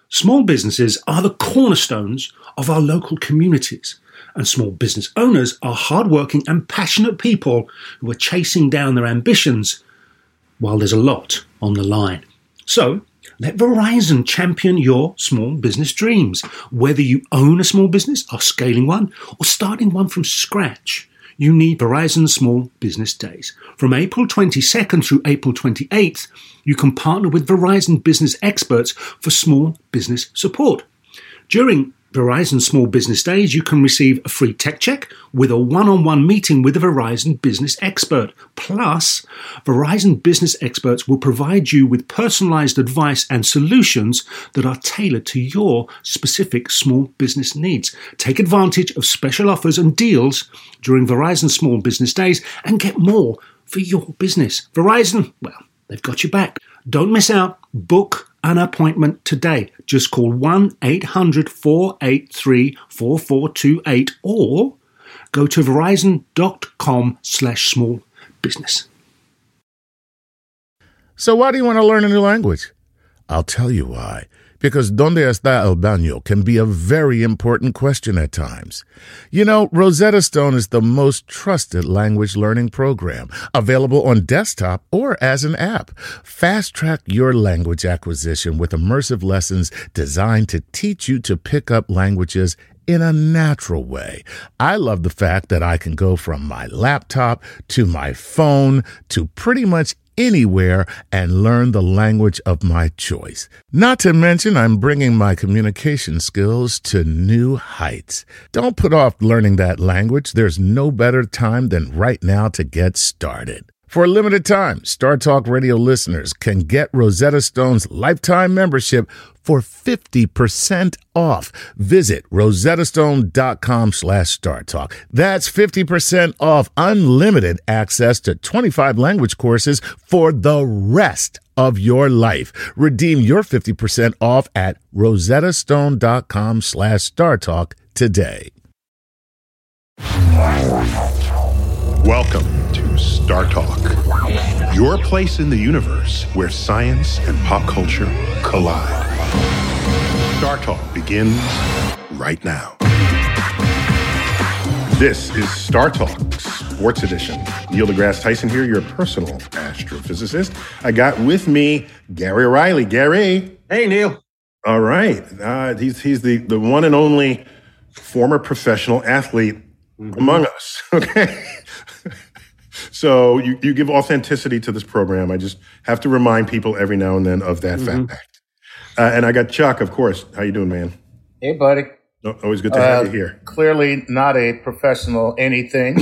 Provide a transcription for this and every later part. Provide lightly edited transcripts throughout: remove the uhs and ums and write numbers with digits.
Small businesses are the cornerstones of our local communities, and small business owners are hardworking and passionate people who are chasing down their ambitions while there's a lot on the line. So, let Verizon champion your small business dreams. Whether you own a small business, are scaling one, or starting one from scratch, you need Verizon Small Business Days. From April 22nd through April 28th, you can partner with Verizon business experts for small business support. During Verizon Small Business Days, you can receive a free tech check with a one-on-one meeting with a Verizon business expert. Plus, Verizon business experts will provide you with personalized advice and solutions that are tailored to your specific small business needs. Take advantage of special offers and deals during Verizon Small Business Days and get more for your business. Verizon, well, they've got your back. Don't miss out. Book an appointment today. Just call 1-800-483-4428 or go to verizon.com/small business. So why do you want to learn a new language? I'll tell you why. Because ¿Dónde está el baño? Can be a very important question at times. You know, Rosetta Stone is the most trusted language learning program, available on desktop or as an app. Fast-track your language acquisition with immersive lessons designed to teach you to pick up languages in a natural way. I love the fact that I can go from my laptop to my phone to pretty much anywhere and learn the language of my choice. Not to mention, I'm bringing my communication skills to new heights. Don't put off learning that language. There's no better time than right now to get started. For a limited time, Star Talk Radio listeners can get Rosetta Stone's lifetime membership for 50% off. Visit rosettastone.com/StarTalk. That's 50% off unlimited access to 25 language courses for the rest of your life. Redeem your 50% off at rosettastone.com/StarTalk today. Welcome to Star Talk, your place in the universe where science and pop culture collide. Star Talk begins right now. This is Star Talk Sports Edition. Neil deGrasse Tyson here, your personal astrophysicist. I got with me Gary Riley. Gary. Hey, Neil. All right. He's the one and only former professional athlete among us. Okay. So you give authenticity to this program. I just have to remind people every now and then of that fact. And I got Chuck, of course. How you doing, man? Hey, buddy. Always good to have you here. Clearly not a professional anything.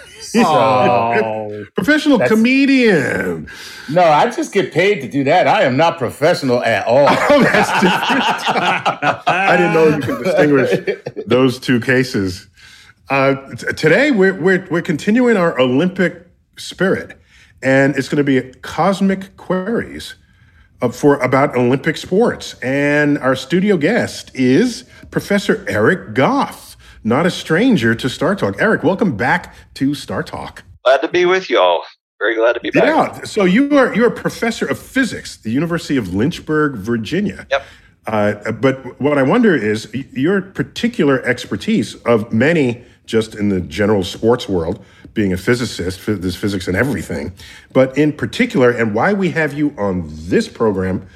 Professional comedian. No, I just get paid to do that. I am not professional at all. Oh, that's different. I didn't know you could distinguish those two cases. Today, we're continuing our Olympic spirit, and it's going to be cosmic queries about Olympic sports. And our studio guest is Professor Eric Goff, not a stranger to Star Talk. Eric, welcome back to Star Talk. Glad to be with you all. Very glad to be back. Yeah. So you're a professor of physics at the University of Lynchburg, Virginia. Yep. But what I wonder is your particular expertise of many just in the general sports world, being a physicist, there's physics in everything. But in particular, and why we have you on this program,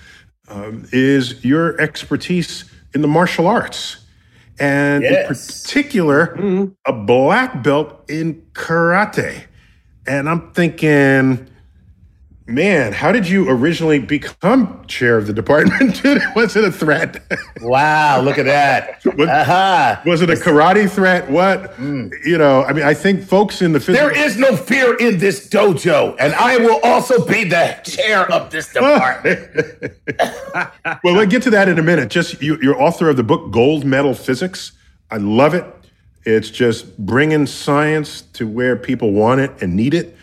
is your expertise in the martial arts. And in particular, a black belt in karate. And I'm thinking, man, how did you originally become chair of the department? Was it a threat? Wow, look at that. Was it a karate threat? What? You know, I mean, I think folks in the There is no fear in this dojo, and I will also be the chair of this department. Well, we'll get to that in a minute. Just you're author of the book Gold Medal Physics. I love it. It's just bringing science to where people want it and need it.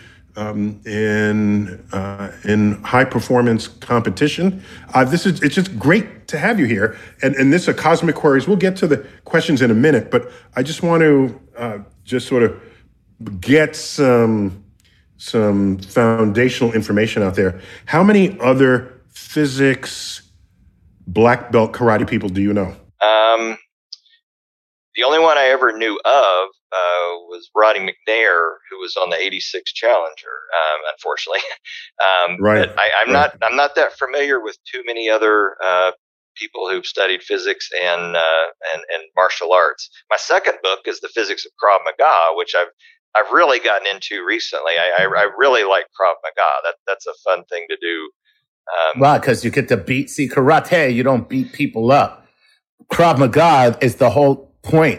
In high performance competition. It's just great to have you here. And this is Cosmic Queries. We'll get to the questions in a minute, but I just want to just sort of get some foundational information out there. How many other physics black belt karate people do you know? The only one I ever knew of was Roddy McNair, who was on the '86 Challenger. Unfortunately, Right. But I'm not that familiar with too many other people who've studied physics and martial arts. My second book is The Physics of Krav Maga, which I've really gotten into recently. I really like Krav Maga. That's a fun thing to do. Right, because you get to beat. See, karate, you don't beat people up. Krav Maga is the whole point.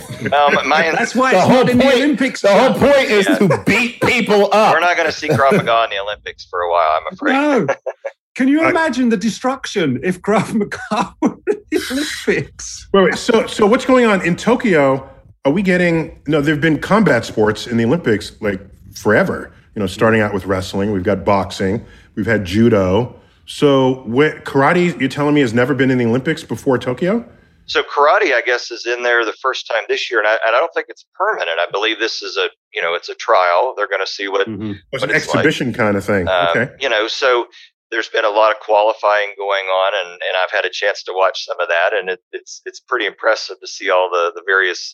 That's why The it's whole not in the point- Olympics. The whole point is to beat people up. We're not going to see Krav Maga in the Olympics for a while, I'm afraid. No. Can you imagine the destruction if Krav Maga were in the Olympics? Wait. So what's going on in Tokyo? Are we getting? No, there've been combat sports in the Olympics like forever. Starting out with wrestling, we've got boxing, we've had judo. So karate, you're telling me, has never been in the Olympics before Tokyo? So karate, I guess, is in there the first time this year, and I don't think it's permanent. I believe this is it's a trial. They're going to see what It's an exhibition kind of thing. Okay. So there's been a lot of qualifying going on, and I've had a chance to watch some of that, and it's pretty impressive to see all the various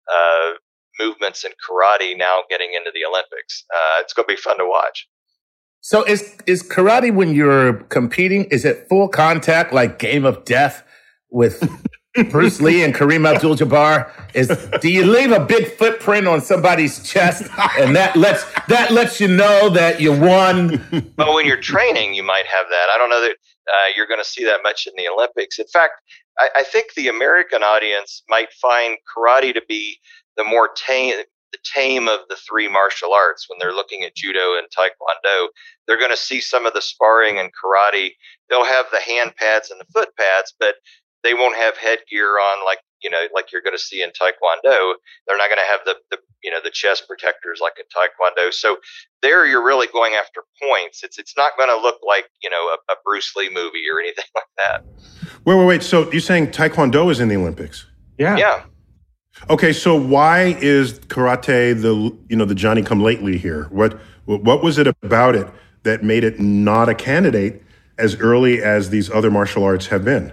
movements in karate now getting into the Olympics. It's going to be fun to watch. So is karate, when you're competing, is it full contact like Game of Death with Bruce Lee and Kareem Abdul-Jabbar? Do you leave a big footprint on somebody's chest, and that lets you know that you won? Well, when you're training, you might have that. I don't know that you're going to see that much in the Olympics. In fact, I think the American audience might find karate to be the more tame of the three martial arts. When they're looking at judo and taekwondo, they're going to see some of the sparring and karate. They'll have the hand pads and the foot pads, but they won't have headgear on like you're going to see in taekwondo. They're not going to have the chest protectors like in taekwondo. So there you're really going after points. It's not going to look like a Bruce Lee movie or anything like that. Wait. So you're saying taekwondo is in the Olympics? Yeah. Okay, so why is karate the Johnny come lately here? What was it about it that made it not a candidate as early as these other martial arts have been?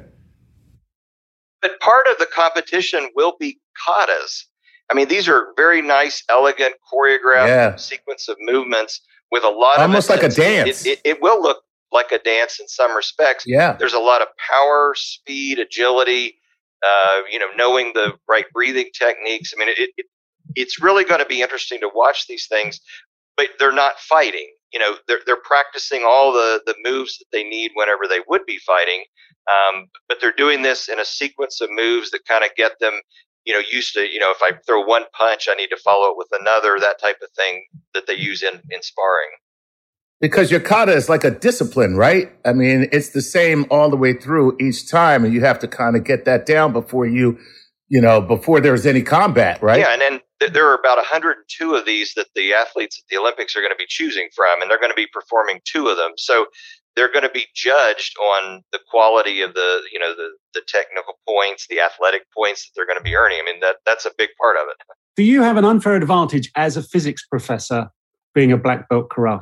But part of the competition will be katas. I mean, these are very nice, elegant, choreographed sequence of movements with a lot almost of like a dance. It will look like a dance in some respects. Yeah. There's a lot of power, speed, agility. Knowing the right breathing techniques. I mean, it's really going to be interesting to watch these things, but they're not fighting. They're practicing all the moves that they need whenever they would be fighting. But they're doing this in a sequence of moves that kind of get them, used to, if I throw one punch, I need to follow it with another, that type of thing that they use in sparring. Because your kata is like a discipline, right? I mean, it's the same all the way through each time, and you have to kind of get that down before before there's any combat, right? Yeah, and then there are about 102 of these that the athletes at the Olympics are going to be choosing from, and they're going to be performing 2 of them. So they're going to be judged on the quality of the technical points, the athletic points that they're going to be earning. I mean, that's a big part of it. Do you have an unfair advantage as a physics professor being a black belt karate?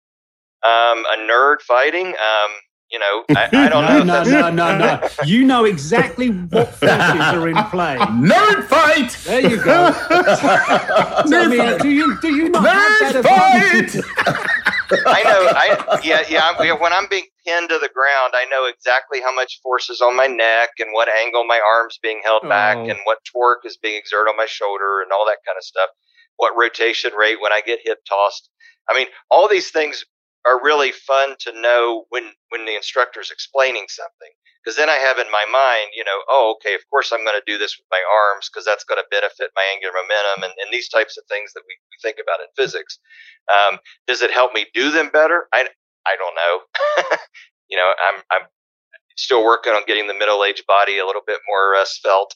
A nerd fighting, I don't know. No. You know exactly what forces are in play. Nerd fight! There you go. Do you not have that advantage? I know. When I'm being pinned to the ground, I know exactly how much force is on my neck and what angle my arm's being held back and what torque is being exerted on my shoulder and all that kind of stuff. What rotation rate when I get hip tossed. I mean, all these things are really fun to know when the instructor's explaining something. Because then I have in my mind, okay, of course I'm going to do this with my arms because that's going to benefit my angular momentum and these types of things that we think about in physics. Does it help me do them better? I don't know. I'm still working on getting the middle-aged body a little bit more svelte.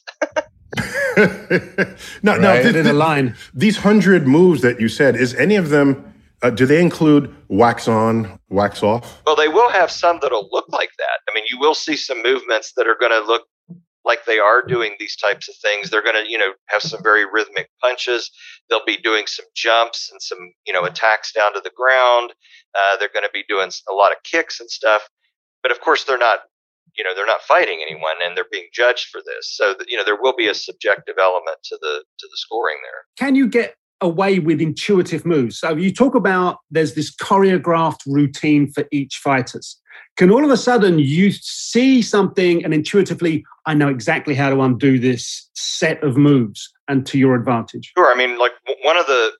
These 100 moves that you said, is any of them, do they include wax on, wax off? Well, they will have some that'll look like that. I mean, you will see some movements that are going to look like they are doing these types of things. They're going to, have some very rhythmic punches. They'll be doing some jumps and some, attacks down to the ground. They're going to be doing a lot of kicks and stuff. But of course, they're not they're not fighting anyone and they're being judged for this. So there will be a subjective element to the scoring there. Can you get away with intuitive moves? So you talk about there's this choreographed routine for each fighters. Can all of a sudden you see something and intuitively, I know exactly how to undo this set of moves and to your advantage? Sure. I mean, like one of the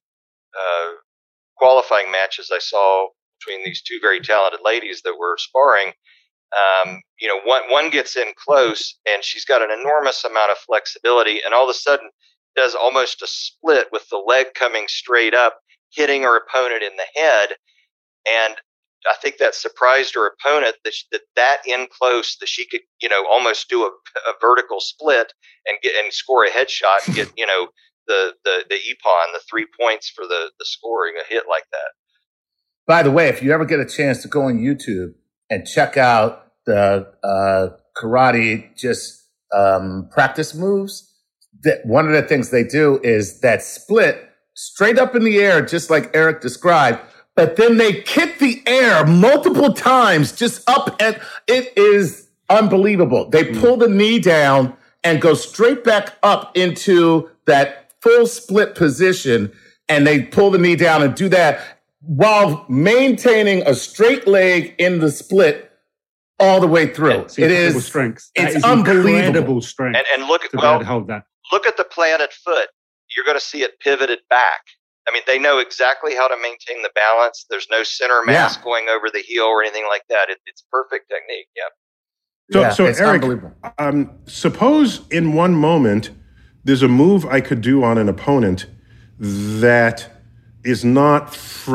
qualifying matches I saw between these two very talented ladies that were sparring, one gets in close and she's got an enormous amount of flexibility and all of a sudden does almost a split with the leg coming straight up, hitting her opponent in the head. And I think that surprised her opponent that in close that she could, almost do a vertical split and score a headshot and get, the ippon, the 3 points for the scoring a hit like that. By the way, if you ever get a chance to go on YouTube and check out the karate practice moves, that one of the things they do is that split straight up in the air, just like Eric described, but then they kick the air multiple times just up, and it is unbelievable. They pull the knee down and go straight back up into that full split position, and they pull the knee down and do that while maintaining a straight leg in the split all the way through. It is strength. It's unbelievable. Incredible strength. And look at hold that. Look at the planted foot. You're going to see it pivoted back. I mean, they know exactly how to maintain the balance. There's no center mass going over the heel or anything like that. It's perfect technique. Yeah. So Eric, suppose in one moment there's a move I could do on an opponent that is not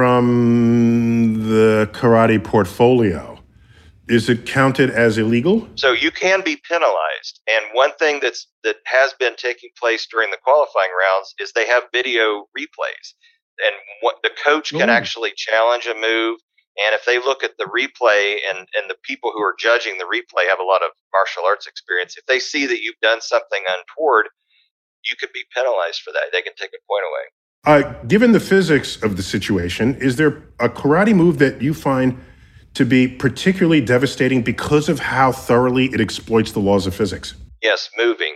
from the karate portfolio. Is it counted as illegal? So you can be penalized. And one thing that has been taking place during the qualifying rounds is they have video replays. And what the coach can actually challenge a move. And if they look at the replay and the people who are judging the replay have a lot of martial arts experience, if they see that you've done something untoward, you could be penalized for that. They can take a point away. Given the physics of the situation, is there a karate move that you find to be particularly devastating because of how thoroughly it exploits the laws of physics? Yes, moving.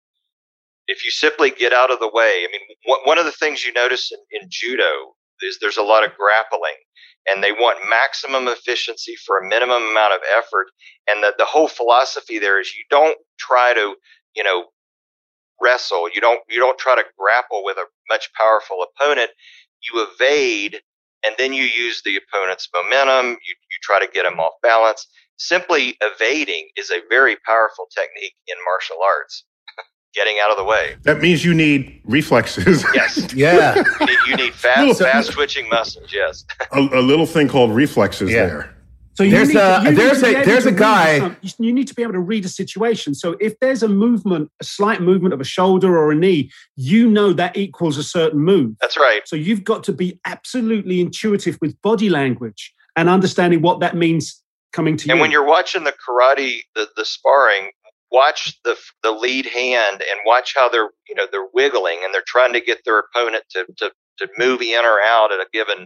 If you simply get out of the way, I mean, one of the things you notice in judo is there's a lot of grappling, and they want maximum efficiency for a minimum amount of effort. And the whole philosophy there is you don't try to, wrestle. You don't try to grapple with a much powerful opponent. You evade, and then you use the opponent's momentum. You try to get them off balance. Simply evading is a very powerful technique in martial arts. Getting out of the way. That means you need reflexes. Yes. Yeah. You need fast twitching muscles. Yes. a little thing called reflexes there. So there's a guy. You need to be able to read a situation. So if there's a slight movement of a shoulder or a knee, that equals a certain move. That's right. So you've got to be absolutely intuitive with body language and understanding what that means coming to you. And when you're watching the karate, the sparring, watch the lead hand and watch how they're wiggling and they're trying to get their opponent to move in or out at a given,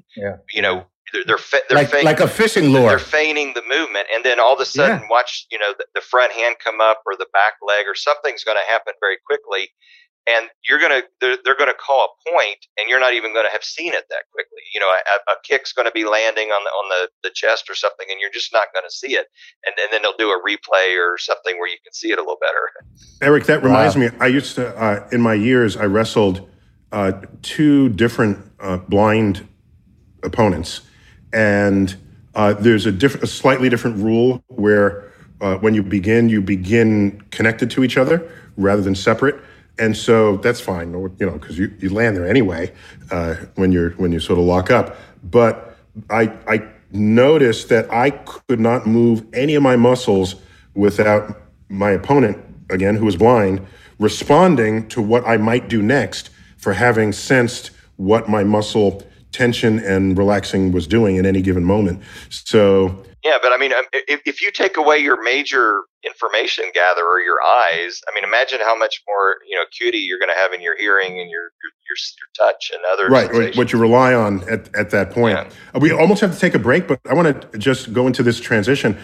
they're like a fishing lure. They're feigning the movement, and then all of a sudden, watch the front hand come up or the back leg or something's going to happen very quickly, and they're gonna call a point, and you're not even going to have seen it that quickly. A kick's going to be landing on the chest or something, and you're just not going to see it, and then they'll do a replay or something where you can see it a little better. Eric, that reminds me. I used to in my years I wrestled two different blind opponents. And there's a slightly different rule where when you begin connected to each other rather than separate. And so that's fine, because you land there anyway when you sort of lock up. But I noticed that I could not move any of my muscles without my opponent, again, who was blind, responding to what I might do next for having sensed what my muscle tension and relaxing was doing in any given moment. So yeah, but I mean, if you take away your major information gatherer, your eyes, I mean, imagine how much more acuity you're going to have in your hearing and your touch and other sensations. What you rely on at that point. Yeah. We almost have to take a break, but I want to just go into this transition.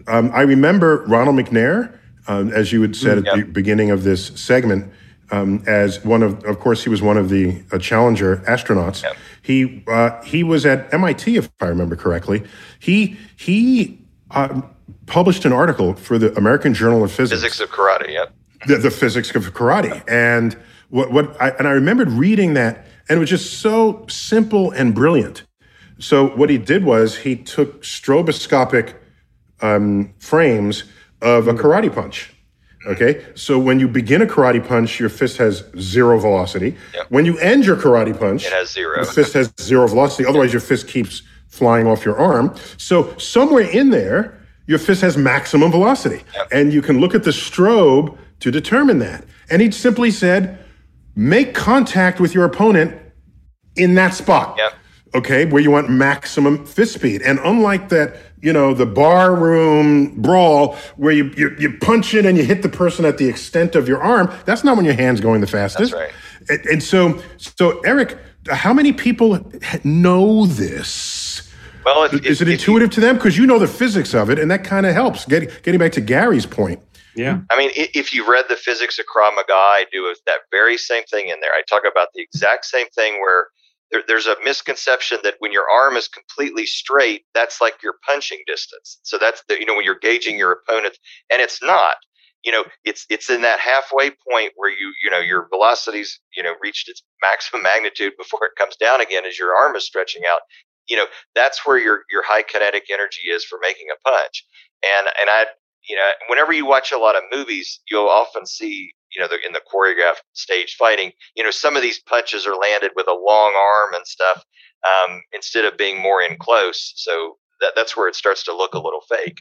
I remember Ronald McNair, as you had said at the beginning of this segment, as one of course, he was one of the Challenger astronauts. Yep. He was at MIT, if I remember correctly. He published an article for the American Journal of Physics. Physics of Karate, yep. The physics of karate. And I remembered reading that, and it was just so simple and brilliant. So what he did was he took stroboscopic frames of a karate punch. Okay, so when you begin a karate punch, your fist has 0 velocity. Yep. When you end your karate punch, it has 0. The fist has 0 velocity. Otherwise, your fist keeps flying off your arm. So somewhere in there, your fist has maximum velocity. Yep. And you can look at the strobe to determine that. And he simply said, make contact with your opponent in that spot. Yep. Okay, where you want maximum fist speed. And unlike that, the bar room brawl where you punch it and you hit the person at the extent of your arm, that's not when your hand's going the fastest. That's right. And so Eric, how many people know this? Well, is it intuitive to them? Because you know the physics of it, and that kind of helps. Getting back to Gary's point. Yeah. I mean, if you read the Physics of Krav Maga, I do that very same thing in there. I talk about the exact same thing where there's a misconception that when your arm is completely straight, that's like your punching distance. So that's when you're gauging your opponent, and it's not. It's in that halfway point where your velocity's reached its maximum magnitude before it comes down again as your arm is stretching out. That's where your high kinetic energy is for making a punch. And I whenever you watch a lot of movies, you'll often see in the choreographed stage fighting, some of these punches are landed with a long arm and stuff, instead of being more in close. So that's where it starts to look a little fake.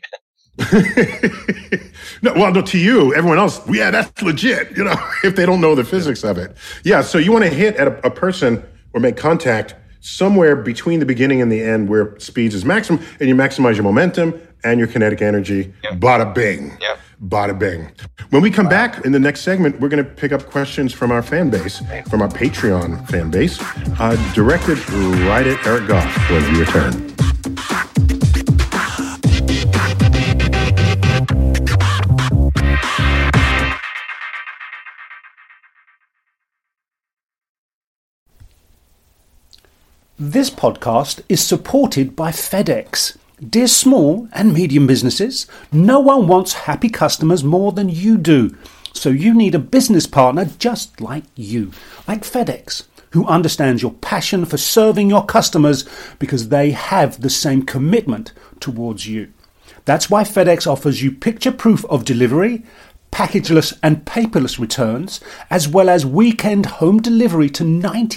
No, to you, everyone else, yeah, that's legit, if they don't know the physics of it. Yeah, so you want to hit at a person or make contact somewhere between the beginning and the end where speeds is maximum, and you maximize your momentum and your kinetic energy. Yep. Bada bing. Yep. Bada bing. When we come back in the next segment, we're going to pick up questions from our fan base, from our Patreon fan base, directed right at Eric Goff when we return. This podcast is supported by FedEx. Dear small and medium businesses, no one wants happy customers more than you do. So you need a business partner just like you, like FedEx, who understands your passion for serving your customers because they have the same commitment towards you. That's why FedEx offers you picture proof of delivery, packageless and paperless returns, as well as weekend home delivery to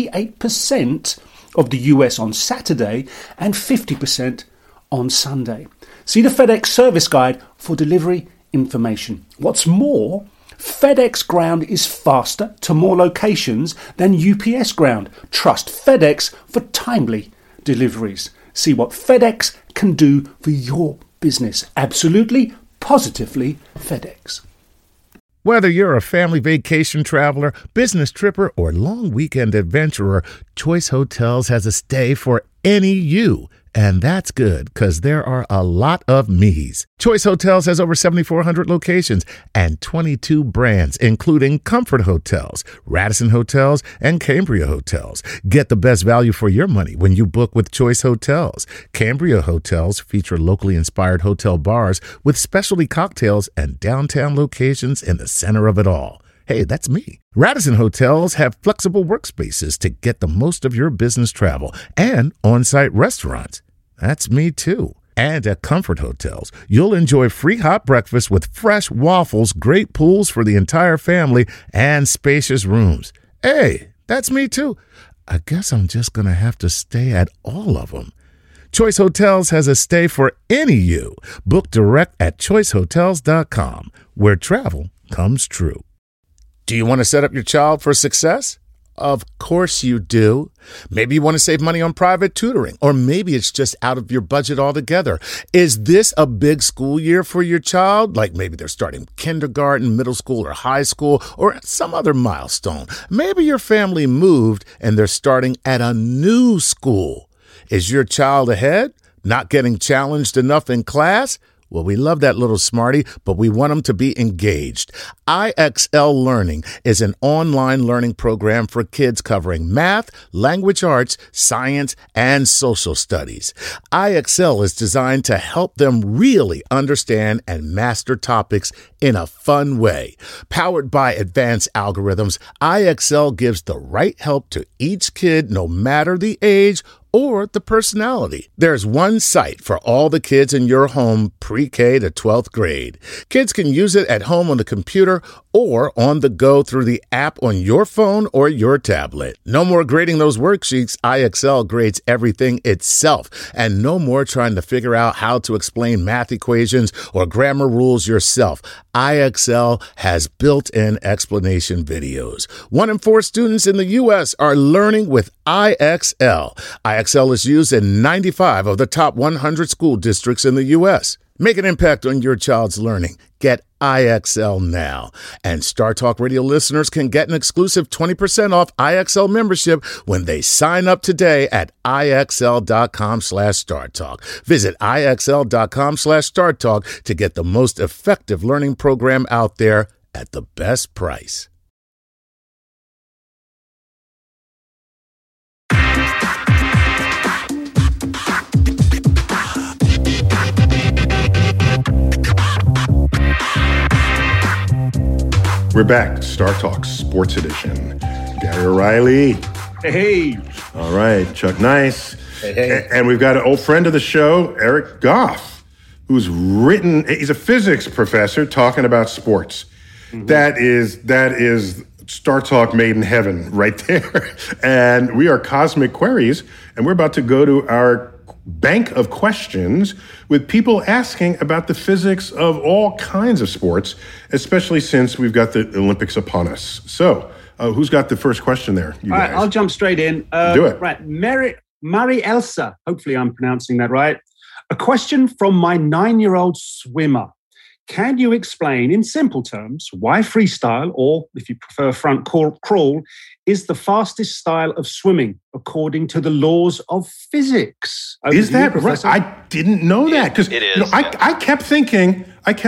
98% of the US on Saturday and 50% on Sunday. See the FedEx service guide for delivery information. What's more, FedEx Ground is faster to more locations than UPS Ground. Trust FedEx for timely deliveries. See what FedEx can do for your business. Absolutely, positively FedEx. Whether you're a family vacation traveler, business tripper, or long weekend adventurer, Choice Hotels has a stay for any you. And that's good, because there are a lot of me's. Choice Hotels has over 7,400 locations and 22 brands, including Comfort Hotels, Radisson Hotels, and Cambria Hotels. Get the best value for your money when you book with Choice Hotels. Cambria Hotels feature locally inspired hotel bars with specialty cocktails and downtown locations in the center of it all. Hey, that's me. Radisson Hotels have flexible workspaces to get the most of your business travel and on-site restaurants. That's me too. And at Comfort Hotels, you'll enjoy free hot breakfast with fresh waffles, great pools for the entire family, and spacious rooms. Hey, that's me too. I guess I'm just going to have to stay at all of them. Choice Hotels has a stay for any you. Book direct at choicehotels.com, where travel comes true. Do you want to set up your child for success? Of course you do. Maybe you want to save money on private tutoring, or maybe it's just out of your budget altogether. Is this a big school year for your child? Like maybe they're starting kindergarten, middle school, or high school, or some other milestone. Maybe your family moved and they're starting at a new school. Is your child ahead? Not getting challenged enough in class? Well, we love that little smarty, but we want them to be engaged. IXL Learning is an online learning program for kids covering math, language arts, science, and social studies. IXL is designed to help them really understand and master topics in a fun way. Powered by advanced algorithms, IXL gives the right help to each kid no matter the age or the personality. There's one site for all the kids in your home pre-K to 12th grade. Kids can use it at home on the computer or on the go through the app on your phone or your tablet. No more grading those worksheets. IXL grades everything itself. And no more trying to figure out how to explain math equations or grammar rules yourself. IXL has built-in explanation videos. 1 in 4 students in the U.S. are learning with IXL. IXL is used in 95 of the top 100 school districts in the U.S. Make an impact on your child's learning. Get IXL now. And Star Talk Radio listeners can get an exclusive 20% off IXL membership when they sign up today at IXL.com/StarTalk. Visit IXL.com/StarTalk to get the most effective learning program out there at the best price. We're back. Star Talk Sports Edition. Gary O'Reilly. Hey. All right. Chuck Nice. Hey. And we've got an old friend of the show, Eric Goff, he's a physics professor talking about sports. Mm-hmm. That is Star Talk made in heaven right there. And we are Cosmic Queries, and we're about to go to our bank of questions with people asking about the physics of all kinds of sports, especially since we've got the Olympics upon us. So, who's got the first question there? You all guys? Right, I'll jump straight in. Do it. Right, Mary Elsa, hopefully I'm pronouncing that right. A question from my 9-year-old swimmer. Can you explain in simple terms why freestyle, or if you prefer front crawl, is the fastest style of swimming according to the laws of physics? Is that right? I didn't know that because it is. I kept thinking,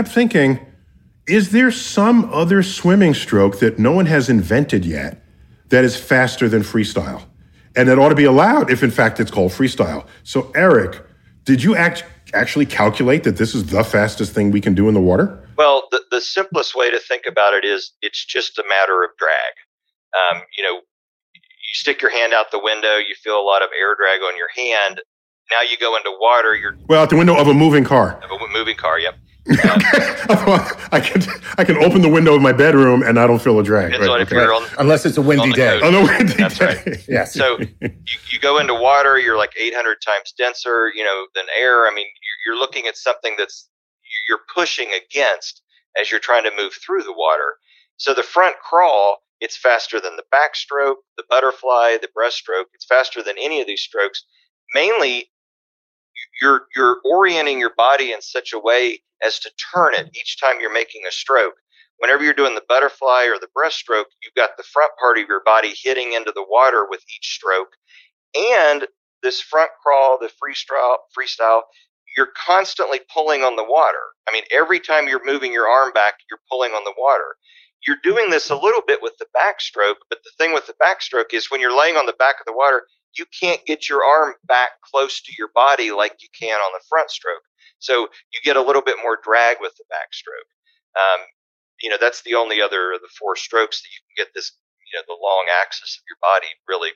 is there some other swimming stroke that no one has invented yet that is faster than freestyle? And that ought to be allowed if in fact it's called freestyle. So Eric, did you actually calculate that this is the fastest thing we can do in the water? Well, the simplest way to think about it is it's just a matter of drag. You stick your hand out the window, you feel a lot of air drag on your hand. Now you go into water, out the window of a moving car. Of a moving car, yep. I can open the window of my bedroom and I don't feel a drag. Unless it's a windy day. On a windy That's day. Right. Yes. So you go into water, you're like 800 times denser, than air. I mean, you're looking at something you're pushing against as you're trying to move through the water. So the front crawl, it's faster than the backstroke, the butterfly, the breaststroke. It's faster than any of these strokes. Mainly, you're orienting your body in such a way as to turn it each time you're making a stroke. Whenever you're doing the butterfly or the breaststroke, you've got the front part of your body hitting into the water with each stroke. And this front crawl, the freestyle, you're constantly pulling on the water. I mean, every time you're moving your arm back, you're pulling on the water. You're doing this a little bit with the backstroke, but the thing with the backstroke is when you're laying on the back of the water, you can't get your arm back close to your body like you can on the front stroke. So you get a little bit more drag with the backstroke. That's the only other of the 4 strokes that you can get this, the long axis of your body really.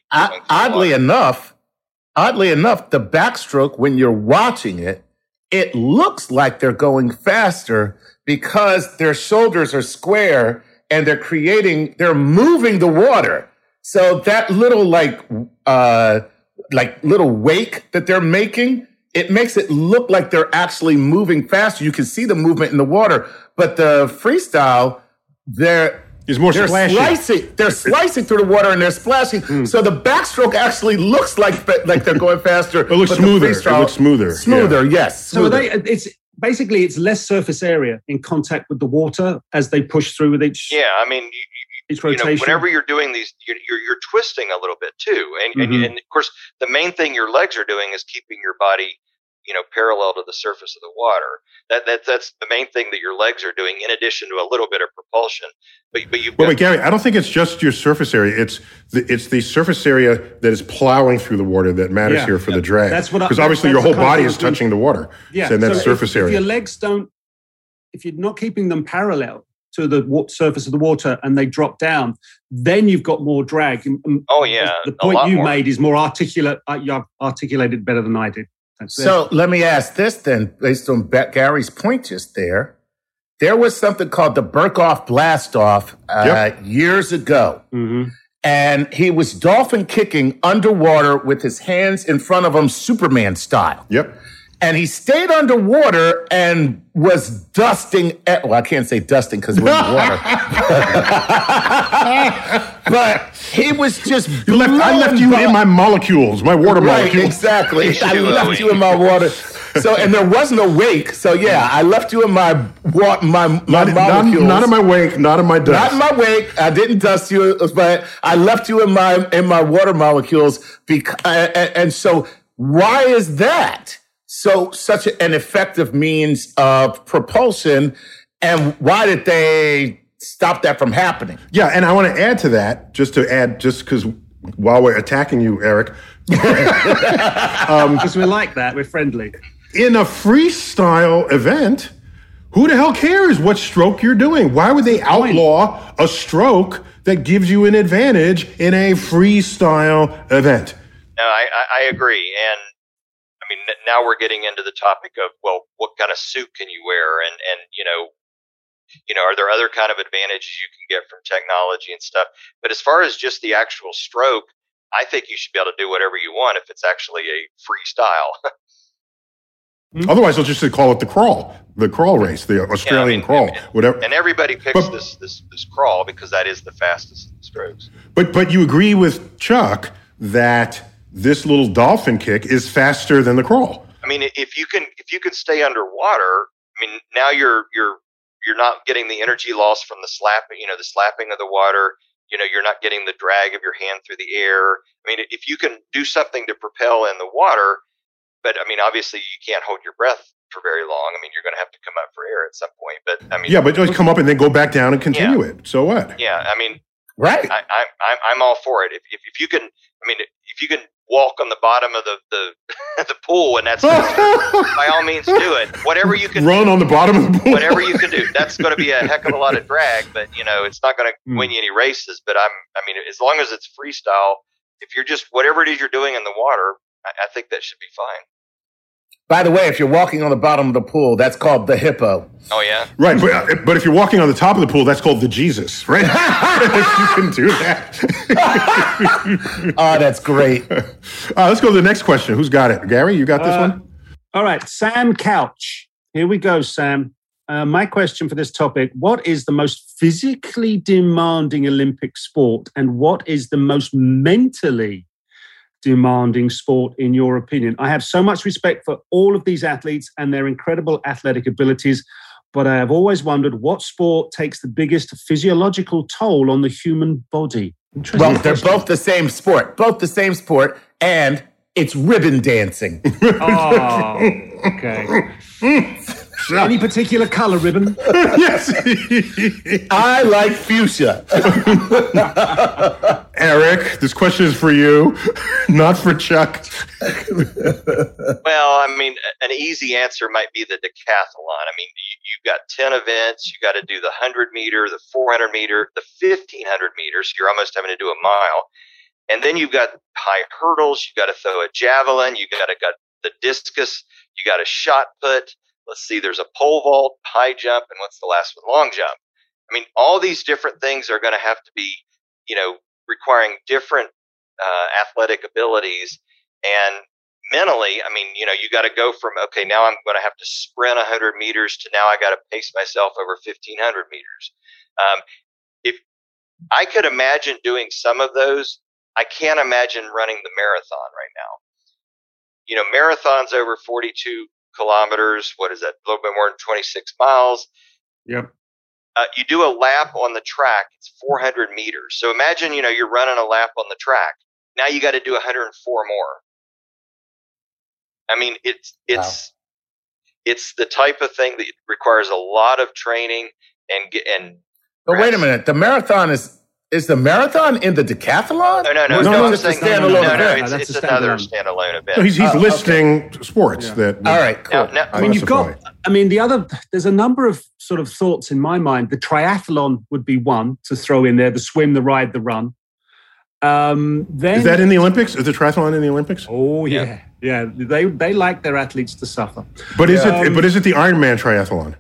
Oddly enough, the backstroke, when you're watching it, it looks like they're going faster because their shoulders are square and they're moving the water. So that little little wake that they're making, it makes it look like they're actually moving faster. You can see the movement in the water, but the freestyle, they're slicing through the water and they're splashing. So the backstroke actually looks like they're going faster. It looks smoother. Smoother, yes. Smoother. So it's less surface area in contact with the water as they push through with each. Yeah, I mean, each rotation. Whenever you're doing these, you're twisting a little bit too, and of course the main thing your legs are doing is keeping your body parallel to the surface of the water. That's the main thing that your legs are doing, in addition to a little bit of propulsion. But you've Wait, Gary, I don't think it's just your surface area. It's the surface area that is plowing through the water that matters here for the drag. That's what because obviously your whole body is touching the water. Yeah, so that's surface area. If your legs don't, if you're not keeping them parallel to the surface of the water and they drop down, then you've got more drag. Oh yeah, the point you made is more articulate. You've articulated better than I did. So let me ask this then, based on Gary's point just there. There was something called the Birkhoff Blast-Off years ago. Mm-hmm. And he was dolphin kicking underwater with his hands in front of him, Superman style. Yep. And he stayed underwater and was dusting. Well, I can't say dusting because we're in the water. But he was just. I left you in my molecules, my water molecules. Exactly. I left you in my water. So, and there was no wake. So, yeah, I left you in my molecules. Not in my wake, not in my dust. Not in my wake. I didn't dust you, but I left you in my water molecules. And so, why is that such an effective means of propulsion? And why did they stop that from happening? Yeah, and I want to add to that, just because while we're attacking you, Eric. Because we're like that, we're friendly. In a freestyle event, who the hell cares what stroke you're doing? Why would they outlaw a stroke that gives you an advantage in a freestyle event? No, I agree. And I mean, now we're getting into the topic of, well, what kind of suit can you wear? And are there other kind of advantages you can get from technology and stuff? But as far as just the actual stroke, I think you should be able to do whatever you want if it's actually a freestyle. Otherwise, they'll just call it the crawl race, the Australian crawl, whatever. And everybody picks this crawl because that is the fastest strokes. But you agree with Chuck that this little dolphin kick is faster than the crawl. I mean, if you can stay underwater, I mean, now you're not getting the energy loss from the slapping of the water. You're not getting the drag of your hand through the air. I mean, if you can do something to propel in the water, but I mean, obviously you can't hold your breath for very long. I mean, you're going to have to come up for air at some point. But I mean, yeah, but just come up and then go back down and continue it. So what? Yeah, I mean, right. I'm all for it. If you can walk on the bottom of the the pool and that's by all means do it. Whatever you can run on the bottom of the pool. Whatever you can do. That's going to be a heck of a lot of drag, but it's not going to win you any races. But I mean, as long as it's freestyle, if you're just whatever it is you're doing in the water, I think that should be fine. By the way, if you're walking on the bottom of the pool, that's called the hippo. Oh, yeah? Right, but if you're walking on the top of the pool, that's called the Jesus, right? You can do that. Oh, that's great. Let's go to the next question. Who's got it? Gary, you got this one? All right, Sam Couch. Here we go, Sam. My question for this topic, what is the most physically demanding Olympic sport and what is the most mentally demanding sport in your opinion? I have so much respect for all of these athletes and their incredible athletic abilities, but I have always wondered what sport takes the biggest physiological toll on the human body. Well, they're both the same sport, and it's ribbon dancing. Oh, okay. Any particular color ribbon? Yes. I like fuchsia. Eric, this question is for you, not for Chuck. Well, I mean, an easy answer might be the decathlon. I mean, you've got 10 events. You got to do the 100 meter, the 400 meter, the 1500 meters. So you're almost having to do a mile. And then you've got high hurdles. You got to throw a javelin. You got the discus. You got a shot put. Let's see, there's a pole vault, high jump, and what's the last one? Long jump. I mean, all these different things are going to have to be, requiring different athletic abilities. And mentally, I mean, you got to go from, okay, now I'm going to have to sprint 100 meters to now I got to pace myself over 1,500 meters. If I could imagine doing some of those, I can't imagine running the marathon right now. Marathon's over 42 kilometers. What is that? A little bit more than 26 miles. Yep. You do a lap on the track. It's 400 meters. So imagine, you're running a lap on the track. Now you got to do 104 more. I mean, it's the type of thing that requires a lot of training and. But wait a minute, the marathon is the marathon in the decathlon? No. It's a standalone event. It's another standalone event. No, he's listing sports that. All right, cool. Now, I mean, there's a number of sort of thoughts in my mind. The triathlon would be one to throw in there: the swim, the ride, the run. Then is that in the Olympics? Is the triathlon in the Olympics? Oh yeah. They like their athletes to suffer. But is it the Ironman triathlon?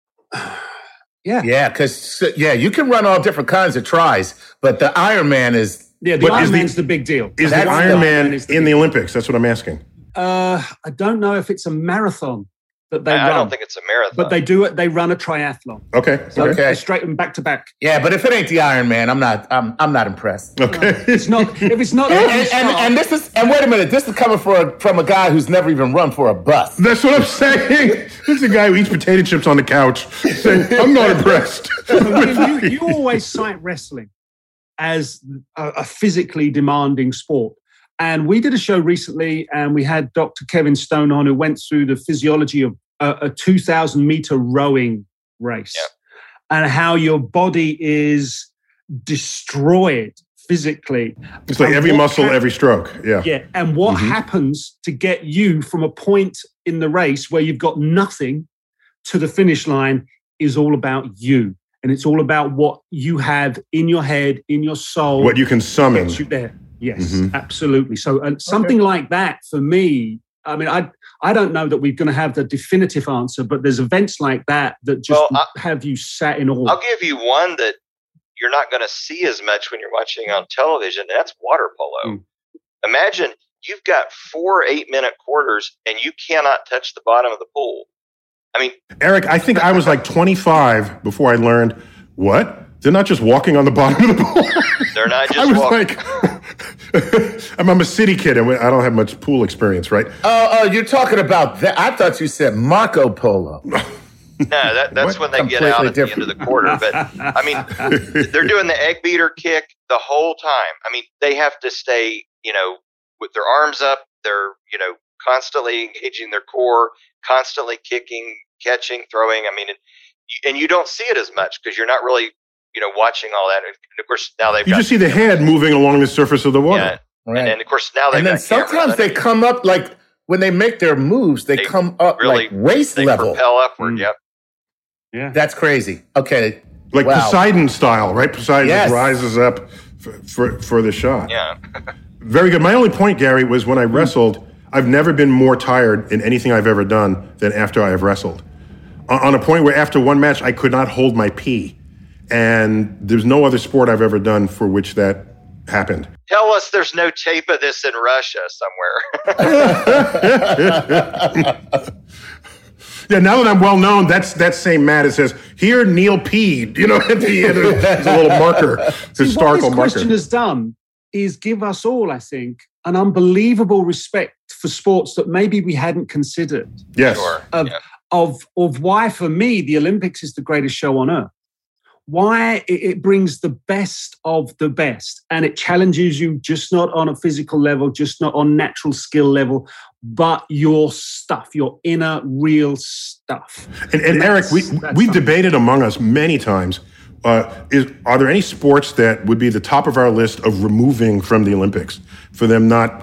Yeah, because you can run all different kinds of tries, but the Ironman is the Ironman's the big deal. Is the Ironman in the Olympics? That's what I'm asking. I don't know if it's a marathon that they run. I don't think it's a marathon, but they do it. They run a triathlon. Okay, so they straight and back to back. Yeah, but if it ain't the Ironman, I'm not impressed. Okay, it's not. If it's not, and wait a minute, this is coming from a guy who's never even run for a bus. That's what I'm saying. This is a guy who eats potato chips on the couch, saying, "I'm not impressed." You always cite wrestling as a physically demanding sport. And we did a show recently, and we had Dr. Kevin Stone on, who went through the physiology of a 2,000-meter rowing race and how your body is destroyed physically. It's like every muscle, every stroke. Yeah. Yeah. And what happens to get you from a point in the race where you've got nothing to the finish line is all about you. And it's all about what you have in your head, in your soul. What you can summon. Gets you there. Yes, absolutely. So something like that for me, I mean, I don't know that we're going to have the definitive answer, but there's events like that just have you sat in awe. I'll give you one that you're not going to see as much when you're watching on television. And that's water polo. Imagine you've got 4 8-minute quarters and you cannot touch the bottom of the pool. I mean, Eric, I think I was like 25 before I learned what? They're not just walking on the bottom of the pool. They're not just walking. I'm a city kid, and I don't have much pool experience, right? Oh, you're talking about that. I thought you said Marco Polo. No, that's when they get out at the end of the quarter. But, I mean, they're doing the egg beater kick the whole time. I mean, they have to stay, with their arms up. They're, constantly engaging their core, constantly kicking, catching, throwing. I mean, and you don't see it as much because you're not really watching all that. And of course, now you just see the head moving along the surface of the water. Yeah. Right. And of course, now they've got sometimes they come up like when they make their moves, they come up really, like waist level. Propel upward. Yep. Yeah. That's crazy. Okay. Like Poseidon style, right? Poseidon just rises up for the shot. Yeah. Very good. My only point, Gary, was when I wrestled, I've never been more tired in anything I've ever done than after I have wrestled. On a point where after one match, I could not hold my pee. And there's no other sport I've ever done for which that happened. Tell us there's no tape of this in Russia somewhere. Yeah, now that I'm well known, that's that same Matt. It says, here, Neil peed. At the end, it's a little marker, historical marker. What this question has done is give us all, I think, an unbelievable respect for sports that maybe we hadn't considered. Yes. Sure. Of why, for me, the Olympics is the greatest show on earth. Why it brings the best of the best, and it challenges you just not on a physical level, just not on natural skill level, but your stuff, your inner real stuff. And Eric, we've debated among us many times, are there any sports that would be the top of our list of removing from the Olympics for them not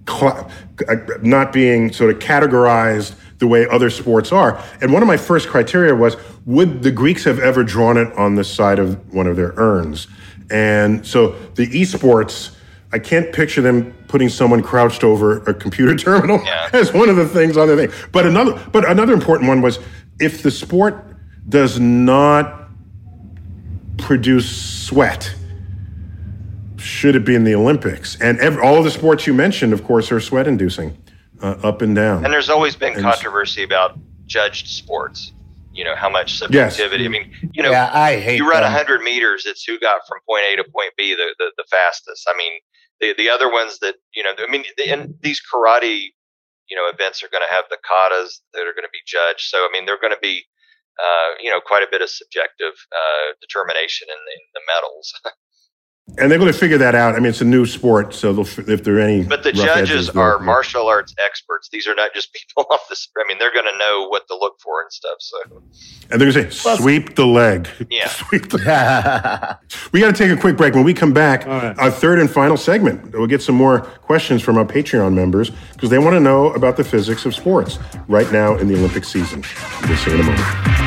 being sort of categorized the way other sports are? And one of my first criteria was, would the Greeks have ever drawn it on the side of one of their urns? And so the esports, I can't picture them putting someone crouched over a computer terminal as one of the things on the thing. But another important one was, if the sport does not produce sweat, should it be in the Olympics? And all of the sports you mentioned, of course, are sweat-inducing, up and down. And there's always been controversy about judged sports. How much subjectivity. Yes. I mean, I hate you run 100 meters. It's who got from point A to point B the fastest. I mean, the other ones that and these karate events are going to have the katas that are going to be judged. So I mean, they're going to be quite a bit of subjective determination in the medals. And they're going to figure that out. I mean, it's a new sport, so if there are any. But the rough judges edges, are martial arts experts. These are not just people off the. I mean, they're going to know what to look for and stuff. So. And they're going to say, sweep the leg. Yeah. Sweep the We got to take a quick break. When we come back, our third and final segment, we'll get some more questions from our Patreon members because they want to know about the physics of sports right now in the Olympic season. We'll see you in a moment.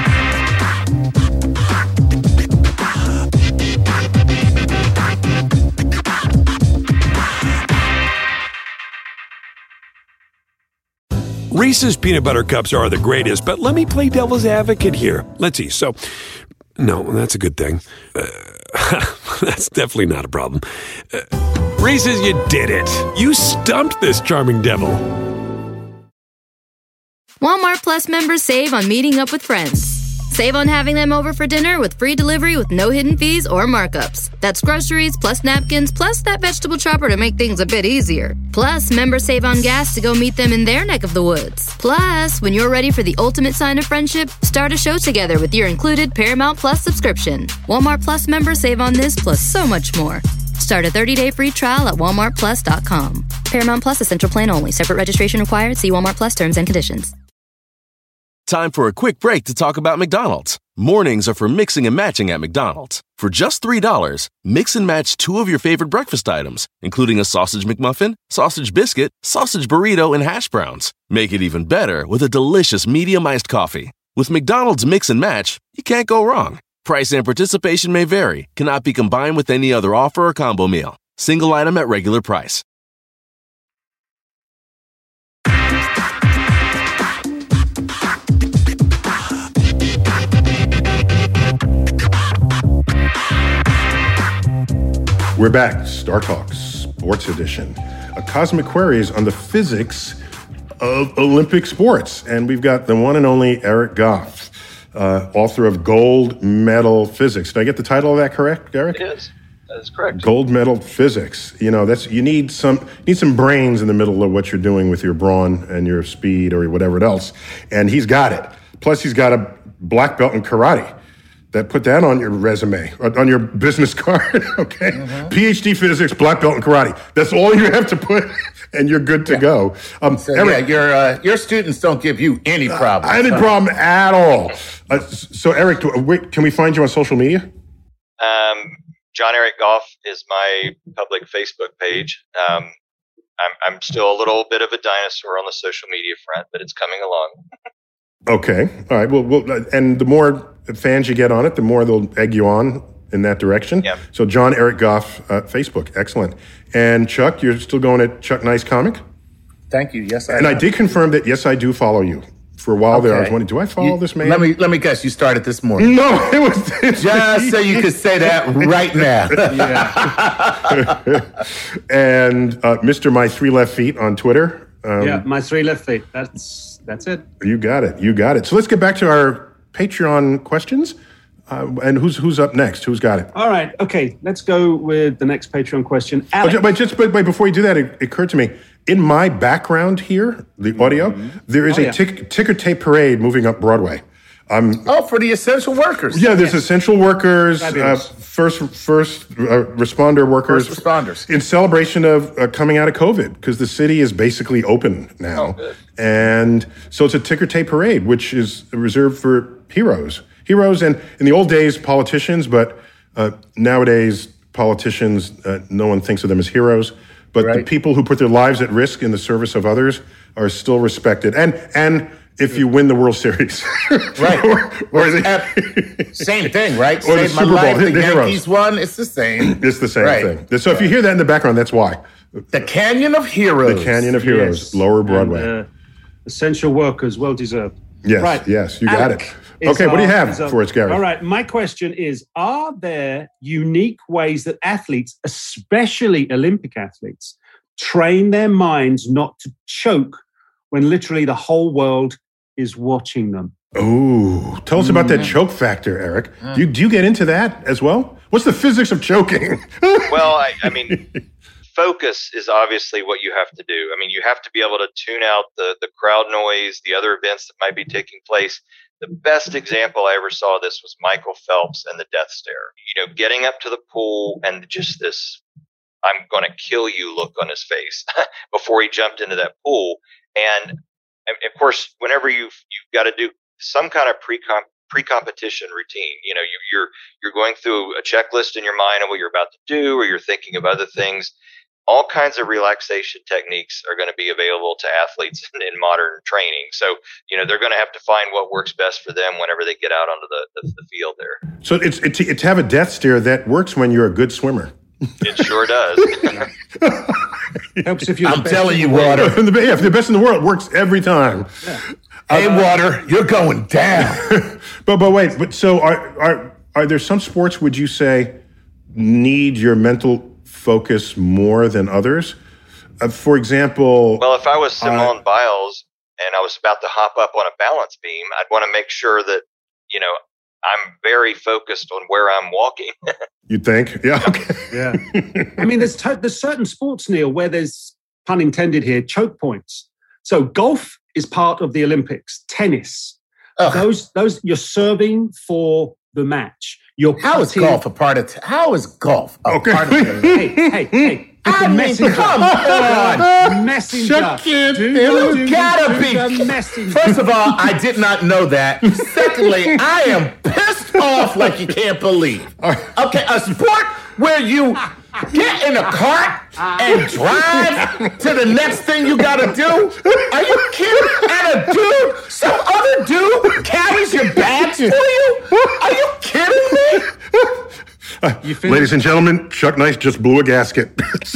Reese's peanut butter cups are the greatest, but let me play devil's advocate here. Let's see. So, no, that's a good thing. That's definitely not a problem. Reese's, you did it. You stumped this charming devil. Walmart Plus members save on meeting up with friends. Save on having them over for dinner with free delivery with no hidden fees or markups. That's groceries, plus napkins, plus that vegetable chopper to make things a bit easier. Plus, members save on gas to go meet them in their neck of the woods. Plus, when you're ready for the ultimate sign of friendship, start a show together with your included Paramount Plus subscription. Walmart Plus members save on this plus so much more. Start a 30-day free trial at walmartplus.com. Paramount Plus Essential Plan only. Separate registration required. See Walmart Plus terms and conditions. Time for a quick break to talk about McDonald's. Mornings are for mixing and matching at McDonald's. For just $3, mix and match 2 of your favorite breakfast items, including a sausage McMuffin, sausage biscuit, sausage burrito, and hash browns. Make it even better with a delicious medium iced coffee. With McDonald's Mix and Match, you can't go wrong. Price and participation may vary, cannot be combined with any other offer or combo meal. Single item at regular price. We're back. Star Talk Sports Edition. A cosmic queries on the physics of Olympic sports. And we've got the one and only Eric Goff, author of Gold Medal Physics. Did I get the title of that correct, Eric? It is. That is correct. Gold Medal Physics. You know, you need some brains in the middle of what you're doing with your brawn and your speed or whatever else. And he's got it. Plus, he's got a black belt in karate. Put that on your resume, on your business card, okay? Mm-hmm. PhD physics, black belt in karate. That's all you have to put, and you're good to go. Eric, your students don't give you any problem. Any problem at all. So, Eric, can we find you on social media? John Eric Goff is my public Facebook page. I'm still a little bit of a dinosaur on the social media front, but it's coming along. Okay. All right. Well, and the more fans you get on it, the more they'll egg you on in that direction. Yep. So John Eric Goff, Facebook. Excellent. And Chuck, you're still going at Chuck Nice Comic? Thank you. Yes, I did confirm that, yes, I do follow you. For a while there, I was wondering, do I follow this man? Let me guess, you started this morning. No, it was just so you could say that right now. And Mr. My Three Left Feet on Twitter. My Three Left Feet. That's it. You got it. So let's get back to our Patreon questions. And who's up next? Who's got it? All right. Okay. Let's go with the next Patreon question. Alex. But before you do that, it occurred to me, in my background here, the audio, there is a ticker tape parade moving up Broadway. For the essential workers. Yeah, there's essential workers, first responder workers. First responders. In celebration of coming out of COVID, because the city is basically open now. Oh, and so it's a ticker tape parade, which is reserved for heroes. Heroes, and in the old days, politicians, but nowadays, politicians, no one thinks of them as heroes. But the people who put their lives at risk in the service of others are still respected. And if you win the World Series. Right. Same thing, right? Or the Super Bowl, the Yankees won, it's the same. It's the same thing. So if you hear that in the background, that's why. The Canyon of Heroes. The Canyon of Heroes, yes. Lower Broadway. And, essential workers, well deserved. Yes, right. Yes, you got it. Okay, what do you have for us, Gary? All right, my question is, are there unique ways that athletes, especially Olympic athletes, train their minds not to choke when literally the whole world is watching them? Oh, tell us about that choke factor, Eric. Do you get into that as well? What's the physics of choking? Well, I mean, focus is obviously what you have to do. I mean, you have to be able to tune out the crowd noise, the other events that might be taking place. the best example I ever saw of this was Michael Phelps and the death stare. Getting up to the pool and just this "I'm going to kill you" look on his face before he jumped into that pool. And of course, whenever you've got to do some kind of pre-competition routine, you're going through a checklist in your mind of what you're about to do, or you're thinking of other things. All kinds of relaxation techniques are going to be available to athletes in modern training. So, they're going to have to find what works best for them whenever they get out onto the field there. So it's to have a death stare that works when you're a good swimmer. It sure does. Helps if you're I'm telling you, Water. If the best in the world, it works every time. Yeah. Hey, Water, you're going down. But wait. So are there some sports, would you say, need your mental focus more than others? For example, well, if I was Simone Biles and I was about to hop up on a balance beam, I'd want to make sure that I'm very focused on where I'm walking. You think? Yeah. Okay. Yeah. I mean, there's certain sports, Neil, where there's, pun intended here, choke points. So golf is part of the Olympics. Tennis, those you're serving for the match. How is golf a part of? How is golf a part of? Hey! I mean, come on, messenger. You gotta be. First of all, I did not know that. Secondly, I am pissed off like you can't believe. Okay, a sport where you get in a cart and drive to the next thing you gotta do? Are you kidding? And some other dude carries your bags for you? Are you kidding me? Ladies and gentlemen, Chuck Nice just blew a gasket.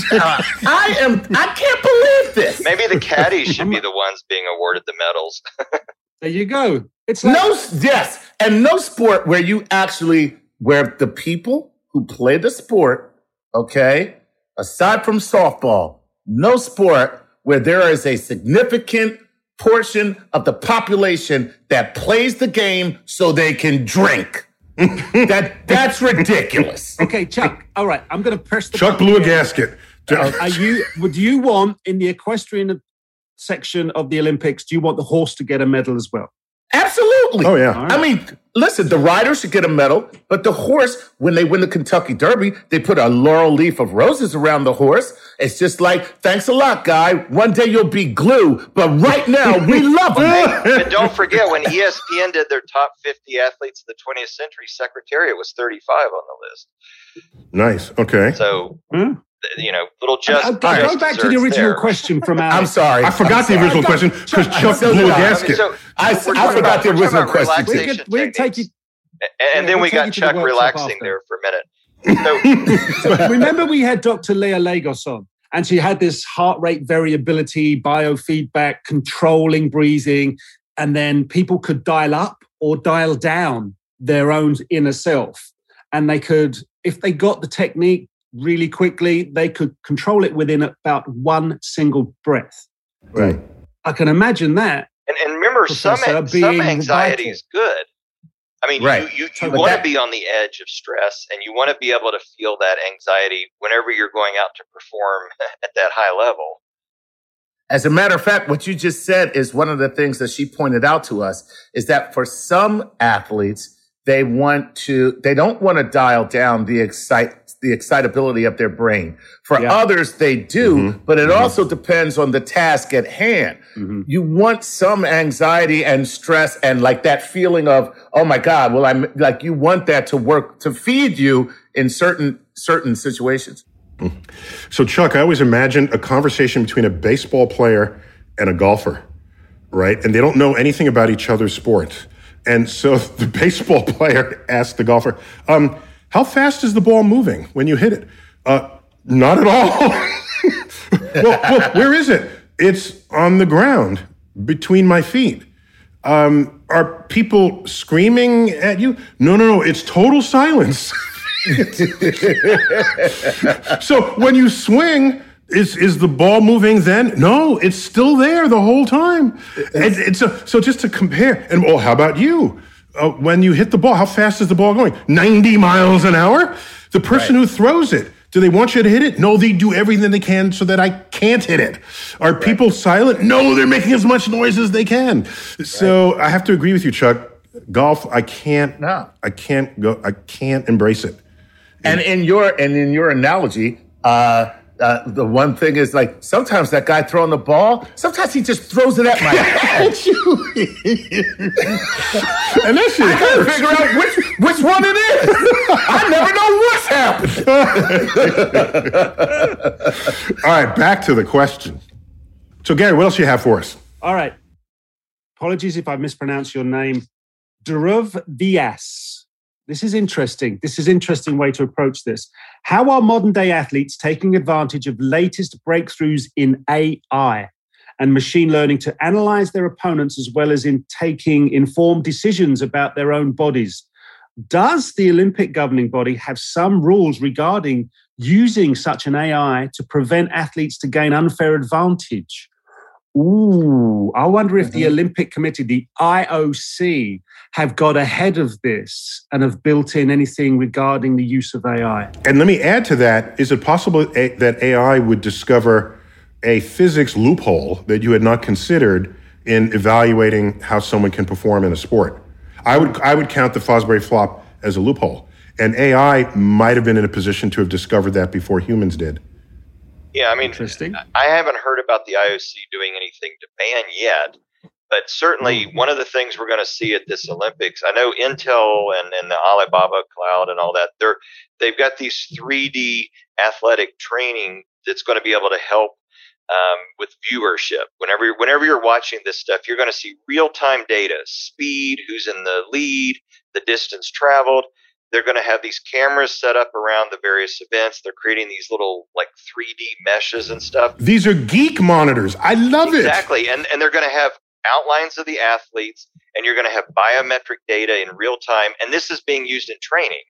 I can't believe this. Maybe the caddies should be the ones being awarded the medals. There you go. It's like no sport where the people who play the sport, okay, aside from softball, no sport where there is a significant portion of the population that plays the game so they can drink. That's ridiculous. Okay, Chuck. All right, I'm going to press the Chuck blew a gasket. Would you want in the equestrian section of the Olympics? Do you want the horse to get a medal as well? Absolutely. Oh, yeah. Right. I mean, listen, the rider should get a medal, but the horse, when they win the Kentucky Derby, they put a laurel leaf of roses around the horse. It's just like, thanks a lot, guy. One day you'll be glue, but right now we love him. And don't forget, when ESPN did their top 50 athletes of the 20th century, Secretariat was 35 on the list. Nice. Okay. So, little just. Go back to the original question from Alex. I'm sorry. I forgot the original question because Chuck blew a gasket. I forgot the original question. We'll take you. And then we got Chuck relaxing there for a minute. So, remember, we had Dr. Leah Lagos on, and she had this heart rate variability, biofeedback, controlling breathing, and then people could dial up or dial down their own inner self. And they could, if they got the technique really quickly, they could control it within about one single breath. Right. I can imagine that. And remember, some anxiety is good. I mean, right. you want to be on the edge of stress, and you want to be able to feel that anxiety whenever you're going out to perform at that high level. As a matter of fact, what you just said is one of the things that she pointed out to us, is that for some athletes, they don't want to dial down the excitability of their brain. For others, they do, but it also depends on the task at hand. Mm-hmm. You want some anxiety and stress and like that feeling of, oh my God, you want that to work, to feed you in certain situations. So Chuck, I always imagine a conversation between a baseball player and a golfer, right? And they don't know anything about each other's sports. And so the baseball player asked the golfer, how fast is the ball moving when you hit it? Not at all. well, where is it? It's on the ground between my feet. Are people screaming at you? No. It's total silence. So when you swing, is the ball moving then? No, it's still there the whole time. So just to compare, and how about you? When you hit the ball, how fast is the ball going? 90 miles an hour? The person who throws it, do they want you to hit it? No, they do everything they can so that I can't hit it. Are people silent? No, they're making as much noise as they can. So I have to agree with you, Chuck. golf, I can't embrace it. And in your analogy, the one thing is like sometimes that guy throwing the ball, sometimes he just throws it at my head. And that shit I gotta figure out which one it is. I never know what's happened. All right, back to the question. So Gary, what else do you have for us? All right. Apologies if I mispronounce your name. Dhruv Vyas. This is interesting. This is an interesting way to approach this. How are modern-day athletes taking advantage of latest breakthroughs in AI and machine learning to analyze their opponents as well as in taking informed decisions about their own bodies? Does the Olympic governing body have some rules regarding using such an AI to prevent athletes to gain unfair advantage? Ooh, I wonder if the Olympic Committee, the IOC, have got ahead of this and have built in anything regarding the use of AI. And let me add to that, is it possible that AI would discover a physics loophole that you had not considered in evaluating how someone can perform in a sport? I would count the Fosbury flop as a loophole. And AI might have been in a position to have discovered that before humans did. Yeah, I mean, I haven't heard about the IOC doing anything to ban yet, but certainly one of the things we're going to see at this Olympics, I know Intel and the Alibaba cloud and all that, they've got these 3D athletic training that's going to be able to help with viewership. Whenever you're watching this stuff, you're going to see real-time data, speed, who's in the lead, the distance traveled. They're going to have these cameras set up around the various events. They're creating these little like 3D meshes and stuff. These are geek monitors. I love it. Exactly. And they're going to have outlines of the athletes, and you're going to have biometric data in real time. And this is being used in training.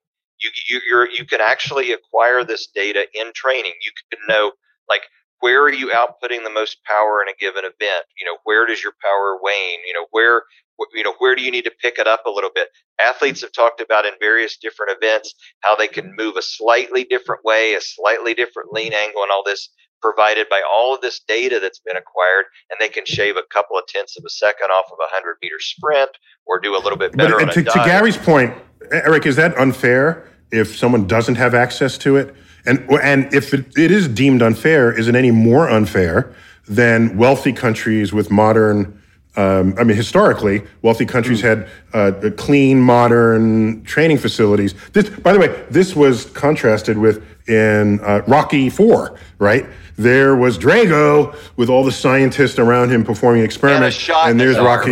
You can actually acquire this data in training. You can know, like, where are you outputting the most power in a given event? Where does your power wane? Where do you need to pick it up a little bit? Athletes have talked about in various different events how they can move a slightly different way, a slightly different lean angle, and all this provided by all of this data that's been acquired, and they can shave a couple of tenths of a second off of a 100-meter sprint or do a little bit better on a dive. To Gary's point, Eric, is that unfair if someone doesn't have access to it? And if it is deemed unfair, is it any more unfair than wealthy countries with modern historically, wealthy countries had clean, modern training facilities. By the way, this was contrasted with in Rocky IV, right? There was Drago with all the scientists around him performing experiments, and there's Rocky.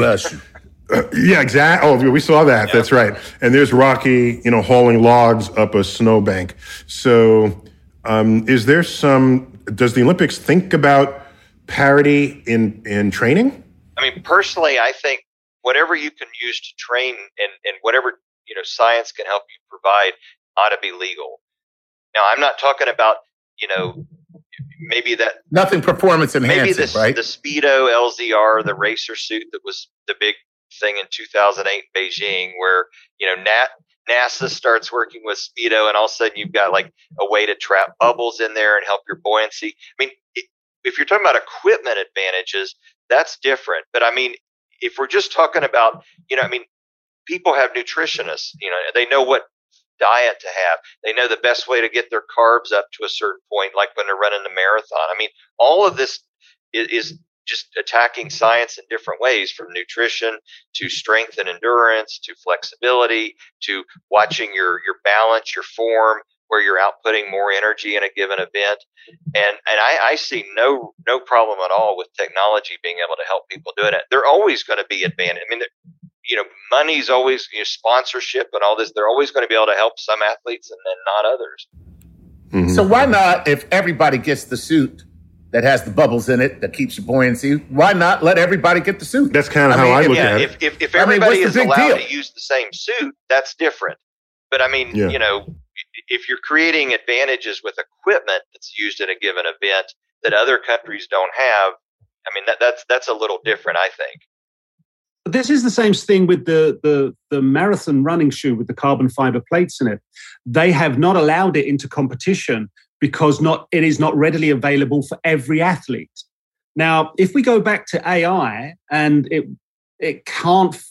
Yeah, exactly. Oh, we saw that. Yeah. That's right. And there's Rocky, hauling logs up a snowbank. So, does the Olympics think about parity in training? I mean, personally, I think whatever you can use to train and whatever, science can help you provide ought to be legal. Now, I'm not talking about, maybe that nothing performance enhancing, right? The Speedo LZR, the racer suit that was the big thing in 2008 Beijing, where, NASA starts working with Speedo, and all of a sudden you've got like a way to trap bubbles in there and help your buoyancy. I mean, if you're talking about equipment advantages, that's different. But I mean, if we're just talking about, people have nutritionists, they know what diet to have. They know the best way to get their carbs up to a certain point, like when they're running a marathon. I mean, all of this is just attacking science in different ways, from nutrition to strength and endurance to flexibility to watching your balance, your form, where you're outputting more energy in a given event. And I see no problem at all with technology being able to help people do it. They're always going to be advantage. I mean, money's always, sponsorship and all this, they're always going to be able to help some athletes and then not others. Mm-hmm. So why not, if everybody gets the suit that has the bubbles in it that keeps your buoyancy, why not let everybody get the suit? That's kind of how I look at it. If everybody is allowed to use the same suit, that's different. But I mean, if you're creating advantages with equipment that's used in a given event that other countries don't have, I mean, that's a little different, I think. This is the same thing with the marathon running shoe with the carbon fiber plates in it. They have not allowed it into competition because it is not readily available for every athlete. Now, if we go back to AI and it can't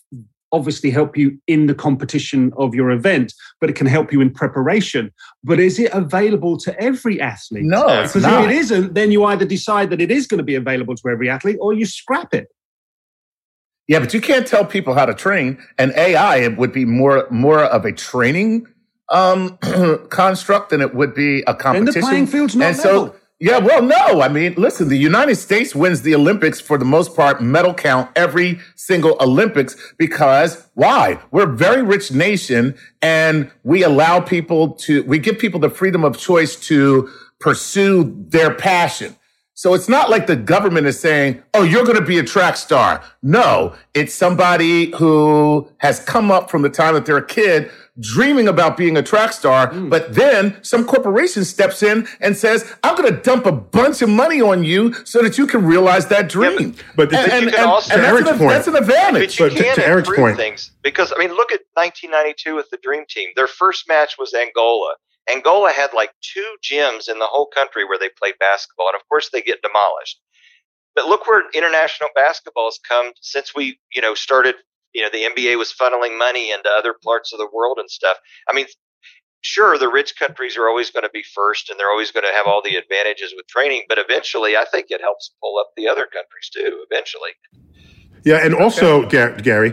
obviously help you in the competition of your event, but it can help you in preparation. But is it available to every athlete? No, it's because not. if it isn't, then you either decide that it is going to be available to every athlete or you scrap it. Yeah, but you can't tell people how to train. And AI would be more of a training construct than it would be a competition. And the playing field's not level. Yeah, well, no. I mean, listen, the United States wins the Olympics for the most part, medal count every single Olympics because why? We're a very rich nation and we give people the freedom of choice to pursue their passion. So it's not like the government is saying, oh, you're going to be a track star. No, it's somebody who has come up from the time that they're a kid dreaming about being a track star. But then some corporation steps in and says, I'm going to dump a bunch of money on you so that you can realize that dream. Yeah, but that's an advantage. But you can to Eric's improve point, things because, I mean, look at 1992 with the Dream Team. Their first match was Angola. Angola had like 2 gyms in the whole country where they played basketball. And of course they get demolished. But look where international basketball has come since we, started, the NBA was funneling money into other parts of the world and stuff. I mean, sure, the rich countries are always going to be first and they're always going to have all the advantages with training. But eventually I think it helps pull up the other countries too, eventually. Yeah, and also, Gary,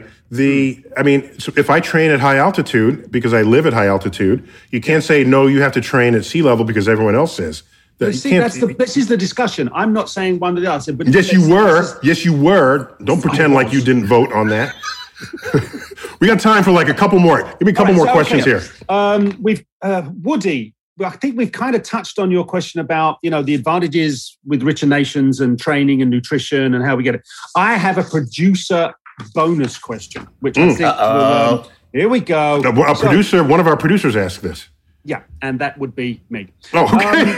so if I train at high altitude because I live at high altitude, you can't say, no, you have to train at sea level because everyone else is. This is the discussion. I'm not saying one or the other. But Yes, you were. Don't pretend like you didn't vote on that. We got time for like a couple more. Give me a couple more questions here. Woody, I think we've kind of touched on your question about, the advantages with richer nations and training and nutrition and how we get it. I have a producer bonus question, which I think here we go. One of our producers asked this. Yeah, and that would be me. Oh, okay.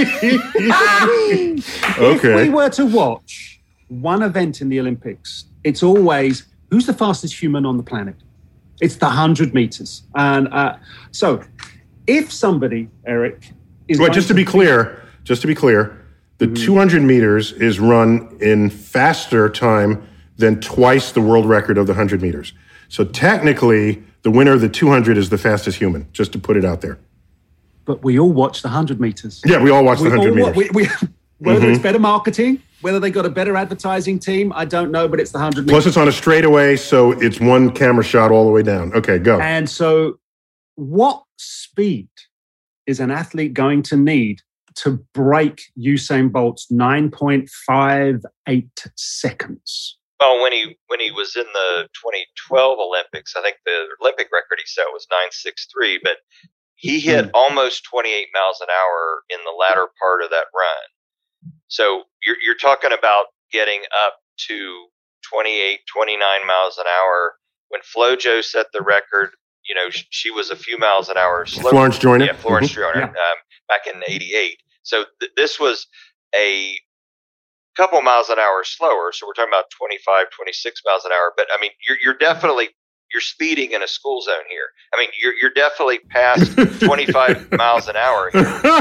If we were to watch one event in the Olympics, it's always who's the fastest human on the planet? It's the 100 meters. And so if somebody, Eric, is just to be clear, the 200 meters is run in faster time than twice the world record of the 100 meters. So technically, the winner of the 200 is the fastest human, just to put it out there. But we all watch the 100 meters. Yeah, we all watch the 100 meters. Whether it's better marketing, whether they got a better advertising team, I don't know, but it's the 100 meters. Plus, it's on a straightaway, so it's one camera shot all the way down. Okay, go. And so what speed is an athlete going to need to break Usain Bolt's 9.58 seconds? Well, when he was in the 2012 Olympics, I think the Olympic record he set was 9.63, but he hit almost 28 miles an hour in the latter part of that run. So you're talking about getting up to 28, 29 miles an hour. When FloJo set the record, she was a few miles an hour slower. Florence Joyner? Yeah, Florence Joyner, back in 88. So this was a couple miles an hour slower. So we're talking about 25, 26 miles an hour. But I mean, you're speeding in a school zone here. I mean, you're definitely past 25 miles an hour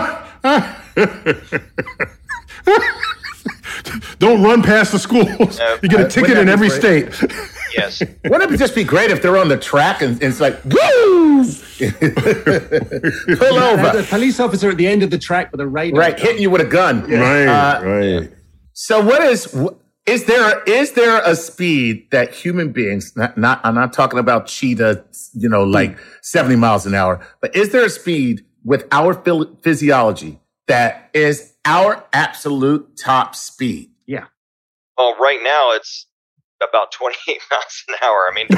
here. Don't run past the schools. You get a ticket in every state. Yes. Wouldn't it just be great if they're on the track and it's like, woo! Pull over. The police officer at the end of the track with a radar. Right, hitting you with a gun. Yeah. Right. So is there a speed that human beings, I'm not talking about cheetah, like 70 miles an hour, but is there a speed with our physiology that is our absolute top speed? Yeah. Well, right now it's about 28 miles an hour. I mean,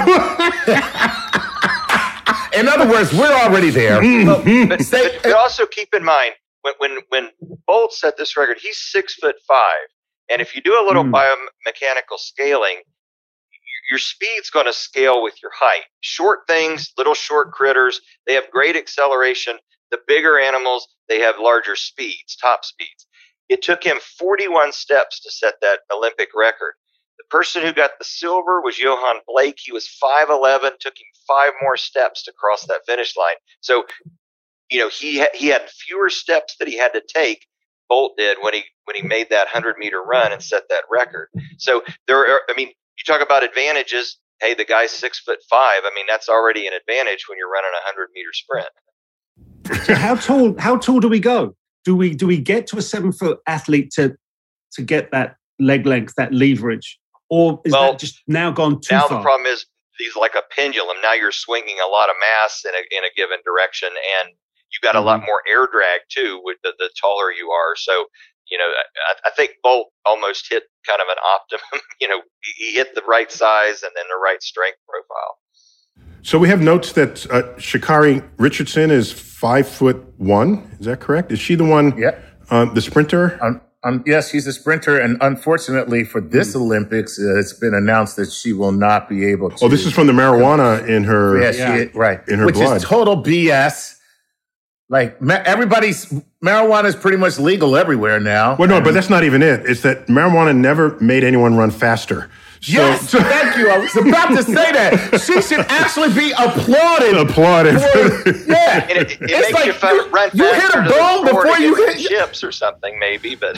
in other words, we're already there. But also keep in mind when Bolt set this record, he's 6'5". And if you do a little biomechanical scaling, your speed's going to scale with your height. Short things, little short critters, they have great acceleration. The bigger animals, they have larger speeds, top speeds. It took him 41 steps to set that Olympic record. The person who got the silver was Johan Blake. He was 5'11", took him 5 more steps to cross that finish line. So, he had fewer steps that he had to take. Bolt did when he made that 100-meter run and set that record. So you talk about advantages. hey, the guy's 6'5". I mean, that's already an advantage when you're running a 100-meter sprint. So how tall do we go? Do we get to a 7-foot athlete to get that leg length, that leverage? Or is that just now gone too far? Now the problem is he's like a pendulum. Now you're swinging a lot of mass in a given direction, and you got a lot more air drag too with the taller you are. So, I think Bolt almost hit kind of an optimum. He hit the right size and then the right strength profile. So we have notes that Sha'Carri Richardson is 5'1". Is that correct? Is she the one? Yeah. The sprinter? Yes, she's a sprinter, and unfortunately for this Olympics, it's been announced that she will not be able to. Oh, this is from the marijuana in her. Right. In her Which blood. is total BS. Like marijuana is pretty much legal everywhere now. Well, no, but that's not even it. It's that marijuana never made anyone run faster. Thank you. I was about to say that. She should actually be applauded. Yeah. And it makes like you run faster. You hit a bone before you hit chips or something, maybe, but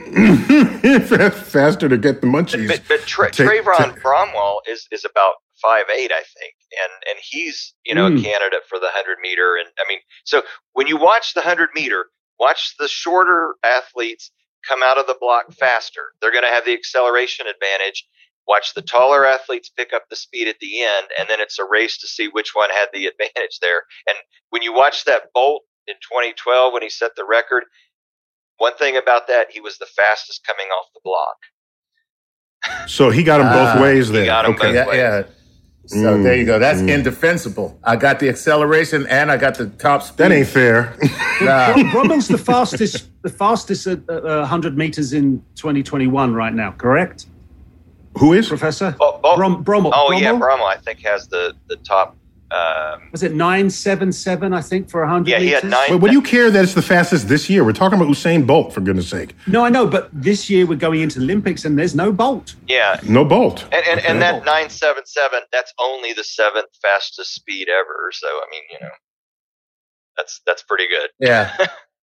faster to get the munchies. But Trayvon Bromwell is about 5'8", I think, and he's a candidate for the 100-meter. And I mean, so when you watch the 100-meter, watch the shorter athletes come out of the block faster. They're going to have the acceleration advantage. Watch the taller athletes pick up the speed at the end, and then it's a race to see which one had the advantage there. And when you watch that Bolt in 2012 when he set the record, one thing about that, he was the fastest coming off the block. So he got him both ways then. He got him both ways. Yeah. So there you go. That's indefensible. I got the acceleration and I got the top speed. That ain't fair. Bromwell's the fastest at 100 meters in 2021 right now, correct? Who is? Professor? Bromwell. Oh, yeah, Bromwell, I think, has the top. Was it 9.77, I think, for 100 meters? Yeah, he had 9. Wait, what do you care that it's the fastest this year? We're talking about Usain Bolt, for goodness sake. No, I know, but this year we're going into the Olympics and there's no Bolt. Yeah. No Bolt. And that 9.77, that's only the 7th fastest speed ever. So, I mean, that's pretty good. Yeah.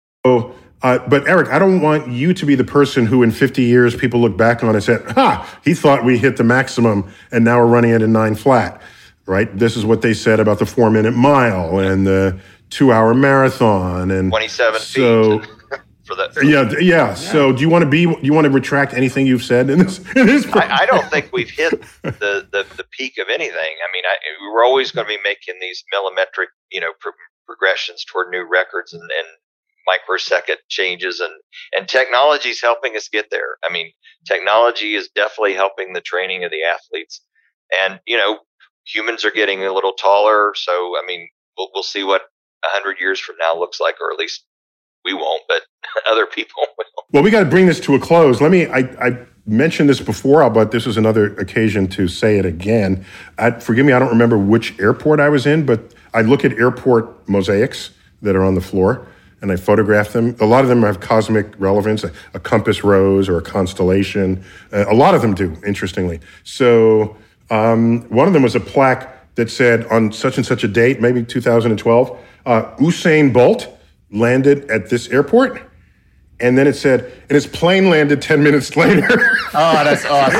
But Eric, I don't want you to be the person who in 50 years people look back on and said, he thought we hit the maximum and now we're running it in 9 flat, right? This is what they said about the 4-minute mile and the 2-hour marathon and 27 feet for that. Yeah. So do you want to retract anything you've said in this? I don't think we've hit the peak of anything. I mean, we're always going to be making these millimetric, progressions toward new records and microsecond changes, and technology is helping us get there. I mean, technology is definitely helping the training of the athletes, and humans are getting a little taller. So, I mean, we'll see what 100 years from now looks like, or at least we won't, but other people will. Well, we got to bring this to a close. I mentioned this before, but this is another occasion to say it again. Forgive me, I don't remember which airport I was in, but I look at airport mosaics that are on the floor, and I photograph them. A lot of them have cosmic relevance, a compass rose or a constellation. A lot of them do, interestingly. So one of them was a plaque that said on such and such a date, maybe 2012, Usain Bolt landed at this airport. And then it said, and his plane landed 10 minutes later. Oh, that's awesome.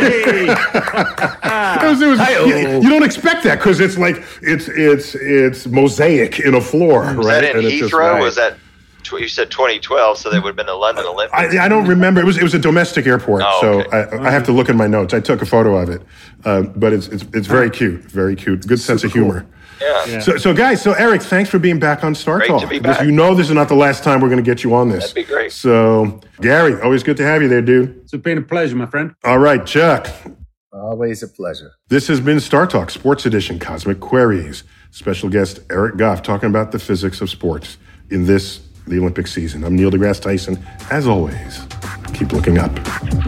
You don't expect that because it's like, it's mosaic in a floor, Was right? that in Heathrow? Was that, you said 2012, so they would have been the London Olympics. I don't remember. It was a domestic airport, okay. So I have to look in my notes. I took a photo of it, but it's very cute, very cute. Good sense of humor. Yeah. So guys, Eric, thanks for being back on Star Great Talk. to be back. This is not the last time we're going to get you on this. That'd be great. So Gary, always good to have you there, dude. It's been a pleasure, my friend. All right, Chuck. Always a pleasure. This has been Star Talk Sports Edition Cosmic Queries. Special guest Eric Goff talking about the physics of sports in the Olympic season. I'm Neil deGrasse Tyson. As always, keep looking up.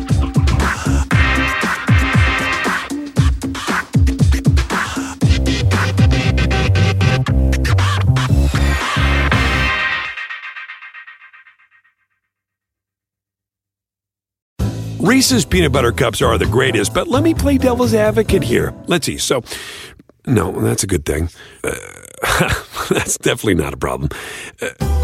Reese's peanut butter cups are the greatest, but let me play devil's advocate here. Let's see. So, no, that's a good thing. That's definitely not a problem.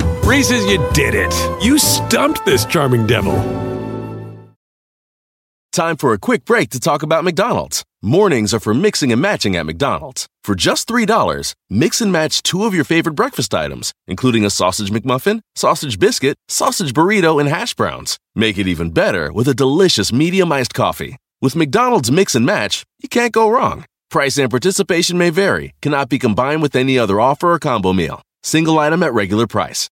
Reese's, you did it. You stumped this charming devil. Time for a quick break to talk about McDonald's. Mornings are for mixing and matching at McDonald's. For just $3, mix and match 2 of your favorite breakfast items, including a sausage McMuffin, sausage biscuit, sausage burrito, and hash browns. Make it even better with a delicious medium iced coffee. With McDonald's Mix and Match, you can't go wrong. Price and participation may vary, cannot be combined with any other offer or combo meal. Single item at regular price.